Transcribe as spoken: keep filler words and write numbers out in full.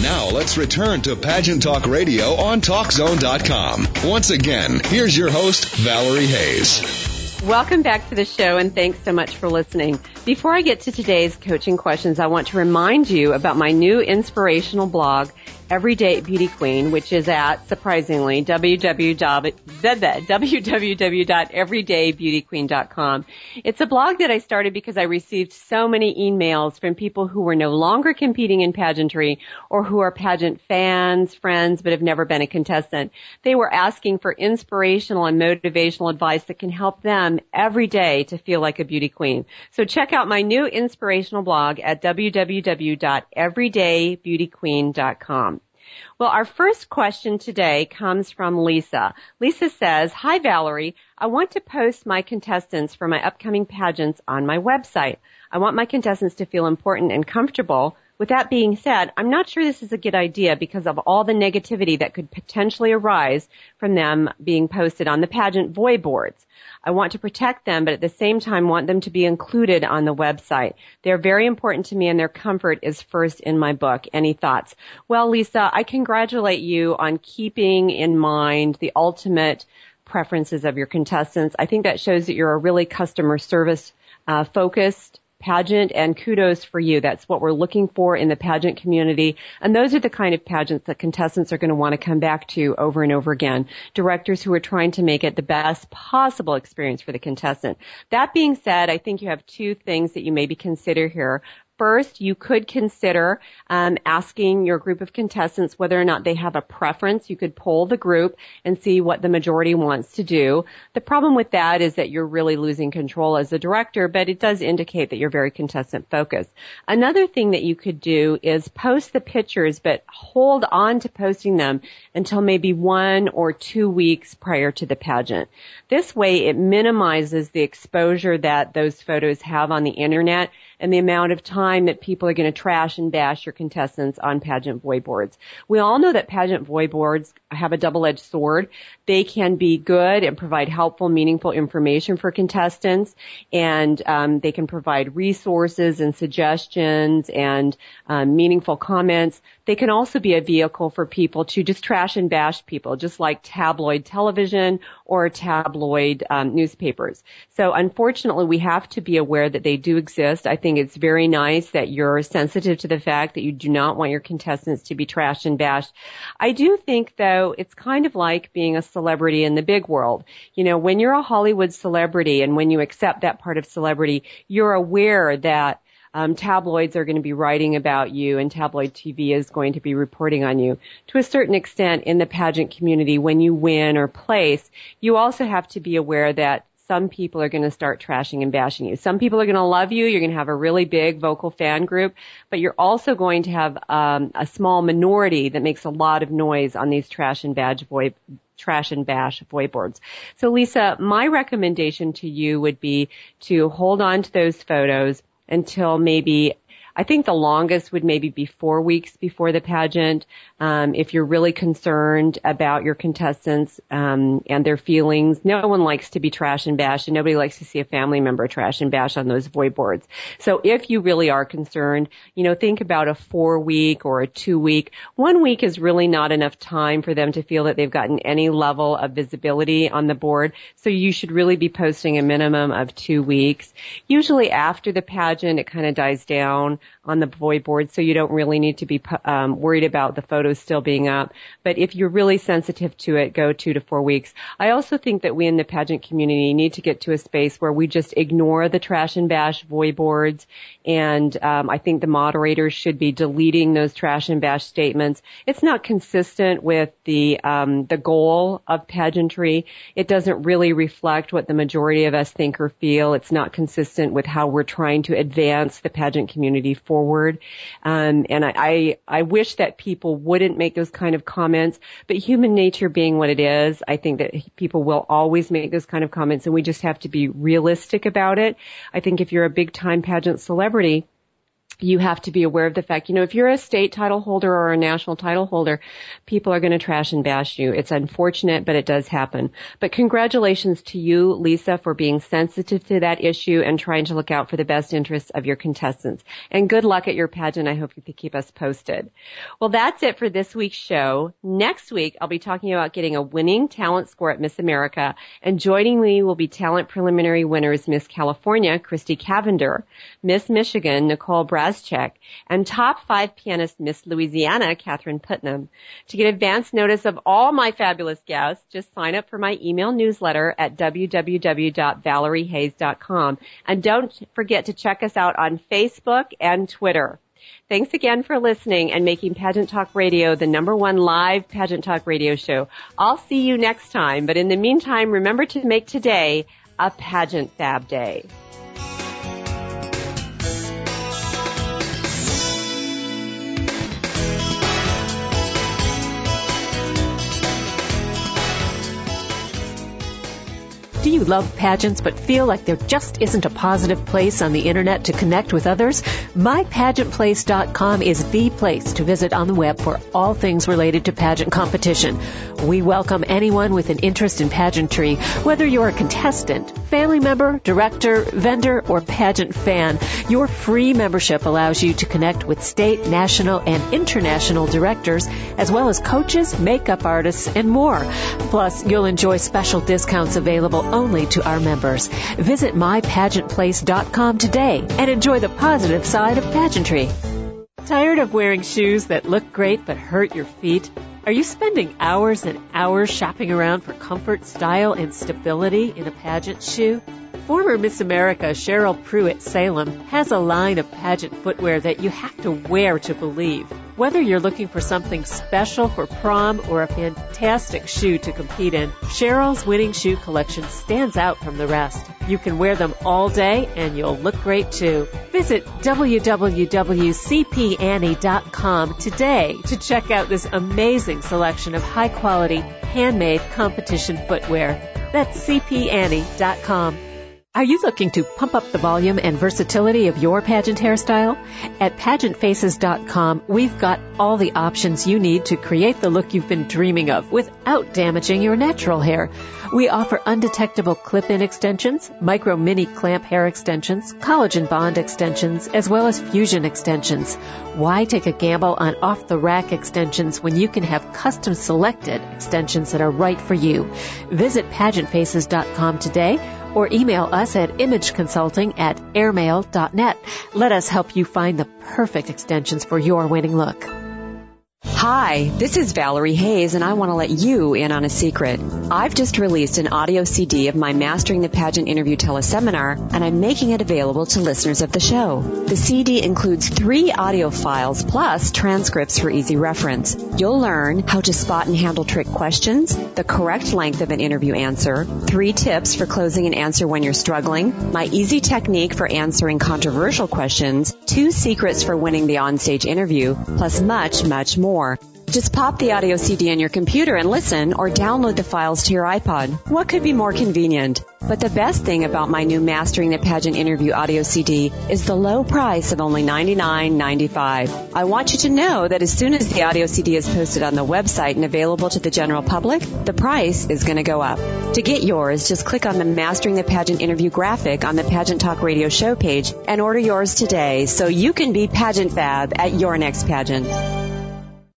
Now let's return to Pageant Talk Radio on Talk Zone dot com. Once again, here's your host, Valerie Hayes. Welcome back to the show, and thanks so much for listening. Before I get to today's coaching questions, I want to remind you about my new inspirational blog, Everyday Beauty Queen, which is at, surprisingly, w w w dot everyday beauty queen dot com. It's a blog that I started because I received so many emails from people who were no longer competing in pageantry or who are pageant fans, friends, but have never been a contestant. They were asking for inspirational and motivational advice that can help them every day to feel like a beauty queen. So check out my new inspirational blog at w w w dot everyday beauty queen dot com. Well, our first question today comes from Lisa. Lisa says, "Hi, Valerie. I want to post my contestants for my upcoming pageants on my website. I want my contestants to feel important and comfortable. With that being said, I'm not sure this is a good idea because of all the negativity that could potentially arise from them being posted on the pageant void boards. I want to protect them, but at the same time want them to be included on the website. They're very important to me, and their comfort is first in my book. Any thoughts?" Well, Lisa, I congratulate you on keeping in mind the ultimate preferences of your contestants. I think that shows that you're a really customer service uh, focused pageant, and kudos for you. That's what we're looking for in the pageant community. And those are the kind of pageants that contestants are going to want to come back to over and over again. Directors who are trying to make it the best possible experience for the contestant. That being said, I think you have two things that you maybe consider here. First, you could consider um, asking your group of contestants whether or not they have a preference. You could poll the group and see what the majority wants to do. The problem with that is that you're really losing control as a director, but it does indicate that you're very contestant focused. Another thing that you could do is post the pictures, but hold on to posting them until maybe one or two weeks prior to the pageant. This way, it minimizes the exposure that those photos have on the internet and the amount of time that people are going to trash and bash your contestants on pageant void boards. We all know that pageant void boards have a double-edged sword. They can be good and provide helpful, meaningful information for contestants, and um, they can provide resources and suggestions and um, meaningful comments. They can also be a vehicle for people to just trash and bash people, just like tabloid television or tabloid um, newspapers. So unfortunately, we have to be aware that they do exist. I think it's very nice that you're sensitive to the fact that you do not want your contestants to be trashed and bashed. I do think, though, it's kind of like being a celebrity in the big world. You know, when you're a Hollywood celebrity and when you accept that part of celebrity, you're aware that Um, tabloids are going to be writing about you and tabloid T V is going to be reporting on you. To a certain extent in the pageant community, when you win or place, you also have to be aware that some people are going to start trashing and bashing you. Some people are going to love you. You're going to have a really big vocal fan group, but you're also going to have um, a small minority that makes a lot of noise on these trash and bash void trash and bash void boards. So Lisa, my recommendation to you would be to hold on to those photos until maybe, I think the longest would maybe be four weeks before the pageant. Um, if you're really concerned about your contestants um, and their feelings, no one likes to be trash and bashed, and nobody likes to see a family member trash and bash on those void boards. So if you really are concerned, you know, think about a four-week or a two-week. One week is really not enough time for them to feel that they've gotten any level of visibility on the board. So you should really be posting a minimum of two weeks. Usually after the pageant, it kind of dies down on the void board, so you don't really need to be um, worried about the photos still being up. But if you're really sensitive to it, go two to four weeks. I also think that we in the pageant community need to get to a space where we just ignore the trash and bash void boards, and um, I think the moderators should be deleting those trash and bash statements. It's not consistent with the um, the goal of pageantry. It doesn't really reflect what the majority of us think or feel. It's not consistent with how we're trying to advance the pageant community forward. Um, and I, I, I wish that people wouldn't make those kind of comments, but human nature being what it is, I think that people will always make those kind of comments, and we just have to be realistic about it. I think if you're a big time pageant celebrity, you have to be aware of the fact, you know, if you're a state title holder or a national title holder, people are going to trash and bash you. It's unfortunate, but it does happen. But congratulations to you, Lisa, for being sensitive to that issue and trying to look out for the best interests of your contestants. And good luck at your pageant. I hope you can keep us posted. Well, that's it for this week's show. Next week, I'll be talking about getting a winning talent score at Miss America. And joining me will be talent preliminary winners Miss California, Christy Cavender, Miss Michigan, Nicole Brass, and top five pianist Miss Louisiana, Catherine Putnam. To get advance notice of all my fabulous guests, just sign up for my email newsletter at w w w dot valerie hayes dot com. And don't forget to check us out on Facebook and Twitter. Thanks again for listening and making Pageant Talk Radio the number one live Pageant Talk radio show. I'll see you next time, but in the meantime, remember to make today a Pageant Fab Day. Do you love pageants but feel like there just isn't a positive place on the internet to connect with others? my pageant place dot com is the place to visit on the web for all things related to pageant competition. We welcome anyone with an interest in pageantry, whether you're a contestant, family member, director, vendor, or pageant fan. Your free membership allows you to connect with state, national, and international directors, as well as coaches, makeup artists, and more. Plus, you'll enjoy special discounts available only to our members. Visit my pageant place dot com today and enjoy the positive side of pageantry. Tired of wearing shoes that look great but hurt your feet? Are you spending hours and hours shopping around for comfort, style, and stability in a pageant shoe? Former Miss America Cheryl Pruitt Salem has a line of pageant footwear that you have to wear to believe. Whether you're looking for something special for prom or a fantastic shoe to compete in, Cheryl's winning shoe collection stands out from the rest. You can wear them all day and you'll look great too. Visit w w w dot c p annie dot com today to check out this amazing selection of high-quality, handmade competition footwear. That's c p annie dot com. Are you looking to pump up the volume and versatility of your pageant hairstyle? At pageant faces dot com, we've got all the options you need to create the look you've been dreaming of without damaging your natural hair. We offer undetectable clip-in extensions, micro mini clamp hair extensions, collagen bond extensions, as well as fusion extensions. Why take a gamble on off-the-rack extensions when you can have custom-selected extensions that are right for you? Visit pageant faces dot com today or email us at imageconsulting at airmail dot net. Let us help you find the perfect extensions for your winning look. Hi, this is Valerie Hayes, and I want to let you in on a secret. I've just released an audio C D of my Mastering the Pageant Interview teleseminar, and I'm making it available to listeners of the show. The C D includes three audio files plus transcripts for easy reference. You'll learn how to spot and handle trick questions, the correct length of an interview answer, three tips for closing an answer when you're struggling, my easy technique for answering controversial questions, two secrets for winning the onstage interview, plus much, much more. Just pop the audio C D on your computer and listen, or download the files to your iPod. What could be more convenient? But the best thing about my new Mastering the Pageant Interview audio C D is the low price of only ninety-nine ninety-five. I want you to know that as soon as the audio C D is posted on the website and available to the general public, the price is going to go up. To get yours, just click on the Mastering the Pageant Interview graphic on the Pageant Talk Radio show page and order yours today so you can be pageant fab at your next pageant.